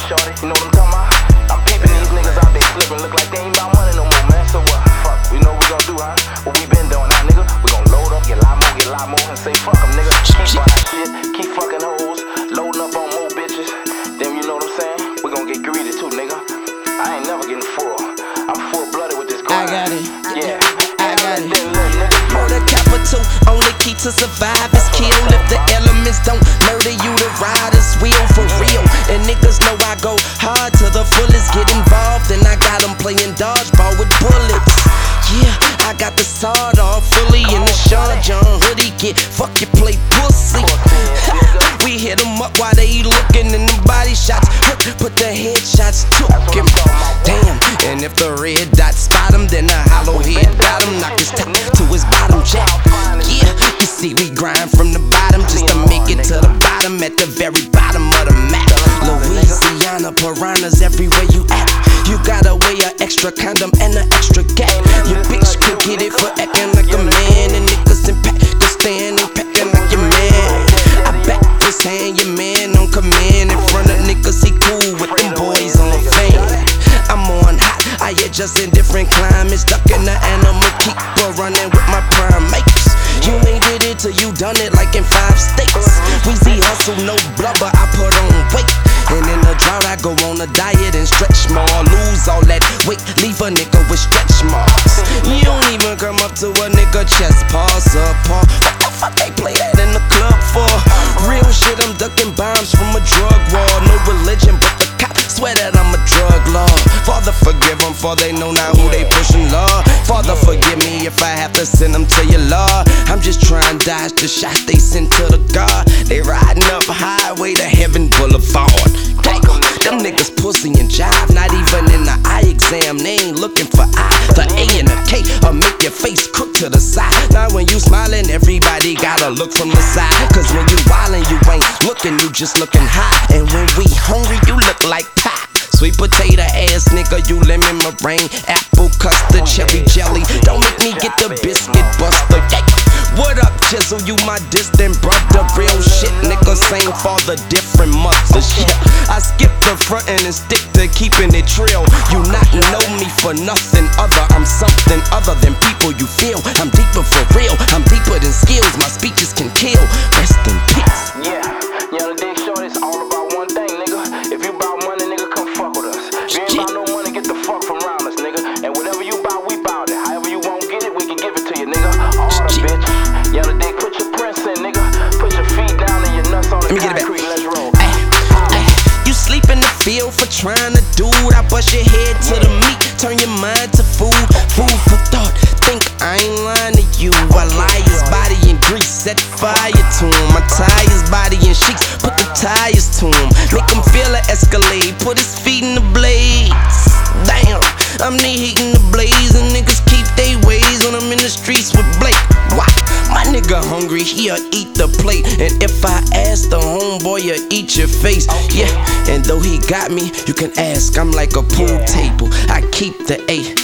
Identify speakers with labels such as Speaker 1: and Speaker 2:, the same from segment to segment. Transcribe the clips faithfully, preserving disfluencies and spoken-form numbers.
Speaker 1: shorty, you know what I'm talking about? I'm peeping these niggas out there slipping, look like they ain't about money no more, man. So what? Fuck, we know what we gon' do, huh? What we been doing, huh, nigga? We gon' load up, get a lot more, get a lot more, and say fuck them, nigga. Keep buying shit, keep fucking hoes, loading up on more bitches. Then you know what I'm saying? We gon' get greedy too, nigga. I ain't never getting full. I'm full blooded with this grind.
Speaker 2: I got it.
Speaker 1: Yeah,
Speaker 2: I got it.
Speaker 1: Murder
Speaker 2: capital, only key to survive is kill. If the elements don't murder you, the riders wheel for real. And niggas know I go hard to the fullest. Get involved, and I got them playing dodgeball with bullets. Yeah, I got the sawed off fully in the Sean John hoodie. Get fuck you play pussy. We hit them up while they looking, and the body shots hurt, but the headshots took him. Damn, and if the red dot spot him, then the hollow head got him. Knock his top to his bottom jack. Yeah, you see we grind from the bottom just to make it to the bottom, at the very bottom of the map. Louisiana piranhas everywhere you at. You gotta weigh an extra condom and an extra gap. Your bitch could get it for acting like a man, and niggas in pack could stand and packing like your man. I bet just hand your man on command in front of niggas. He cool with them boys on fan. I'm on hot, I adjust in different climates, stuck in the animal keeper, running with my primates. You ain't did it till you done it, like in five states. Weezy hustle, no blubber, I put on weight. And in the drought I go on a diet and stretch more. Lose all that weight, leave a nigga with stretch marks. You don't even come up to a nigga chest, pause up, pause. What the fuck they play that in the club for? Real shit, I'm ducking bombs from a drug war. No religion, but the cop swear that I'm a drug lord. Father forgive them, for they know now who they pushing, Lord. Father forgive me if I have to send them to your Lord. I'm just trying to dodge the shots they send to the God. They riding up highway to heaven boulevard. Them niggas pussy and jive, not even in the eye exam. They ain't looking for I. The A and the K will make your face crook to the side. Now when you smiling, everybody gotta look from the side. Cause when you wildin', you ain't looking, you just looking high. And when we hungry, you look like pie. Sweet potato ass nigga, you lemon meringue, apple custard, cherry jelly. Don't make me get the biscuit buster. Yeah. What up, Chisel? You my distant brother. Real shit, nigga, same father, different mothers. Yeah, I skip the frontin' and stick to keeping it trill. You not know me for nothing other. I'm something other than people you feel. I'm deeper for real. I'm deeper than skills. My speeches can kill. Rest in peace.
Speaker 1: Yeah, you know the Dick Short is all about one thing, nigga. If you bout money, nigga, come fuck with us. If you ain't bout no money, get the fuck from around us, nigga. And whatever you bout, we bout it. However you won't get it, we can give it to you, nigga. All the bitch. You know the Dick, put your prints in, nigga. Put your feet down and your nuts on the concrete. Let's roll.
Speaker 2: Ay, ay, you sleep in the field for trying to do it. I bust your head to the meat, turn your mind to food. Food for thought. Think I ain't lying to you. I lie his body in grease, set fire to him. I tie his body in sheets, put the tires to him. Make him feel an Escalade, put his feet in the blades. Damn, I'm the heat in the blaze, and niggas keep they ways when I'm in the streets with Blake. Why? My nigga hungry, he'll eat the plate. And if I ask the homeboy, he'll eat your face. Yeah, and though he got me, you can ask, I'm like a pool table, I keep the eight.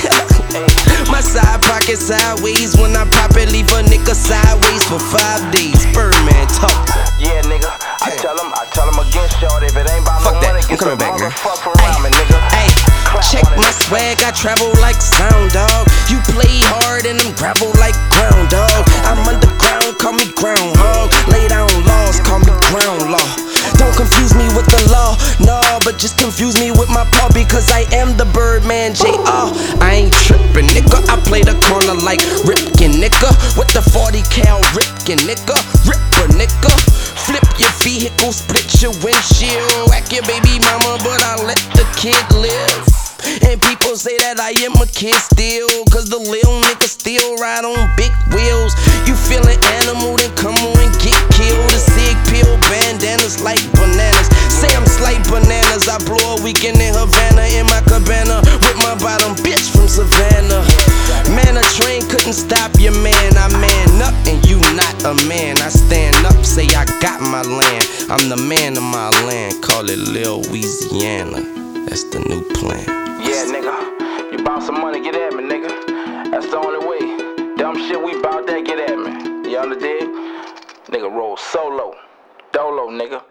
Speaker 2: My side pocket sideways, when I pop it, leave a nigga sideways for five days. Birdman talk.
Speaker 1: Yeah, nigga, I tell him, I tell him again, short. If it ain't about
Speaker 2: Fuck
Speaker 1: no
Speaker 2: that.
Speaker 1: money,
Speaker 2: I'm
Speaker 1: get
Speaker 2: coming
Speaker 1: the
Speaker 2: back, man.
Speaker 1: fuck around me, nigga.
Speaker 2: Ay, check my swag, I travel like sound dog. You play hard and I'm gravel like ground dog. I'm underground, call me groundhog. Lay down laws, call me ground law. Don't confuse me with the law, no, but just confuse me with my paw, because I am the Birdman J R. I ain't trippin', nigga. I play the corner like Ripkin, nigga. With the forty cal Ripkin, nigga. Ripper, nigga. Flip your vehicle, split your windshield. Whack your baby mama, but I let the kid live. And people say that I am a kid still, cause the lil nigga still ride on big wheels. You feelin' animal, then come on and get killed. A sig pill, bandanas like bananas. Say I'm slight bananas, I blow a weekend in Havana in my cabana with my bottom bitch from Savannah. Man, a train couldn't stop your man. I man up and you not a man. I stand up, say I got my land. I'm the man of my land, call it Lil Louisiana. That's the new plan.
Speaker 1: Yeah, nigga, you bout some money, get at me, nigga. That's the only way. Dumb shit, we bout that, get at me. You understand? Nigga roll solo. Dolo, nigga.